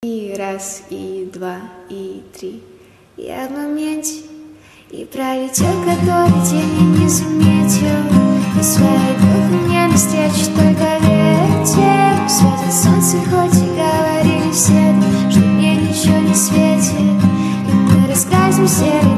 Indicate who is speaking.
Speaker 1: И раз, и два, и три. Я в моменте, и пролетел который день, и не заметил. И своей дух мне навстречу только ветер. Светит солнце, хоть и говорили все, что мне ничего не светит. И мы рассказываем серый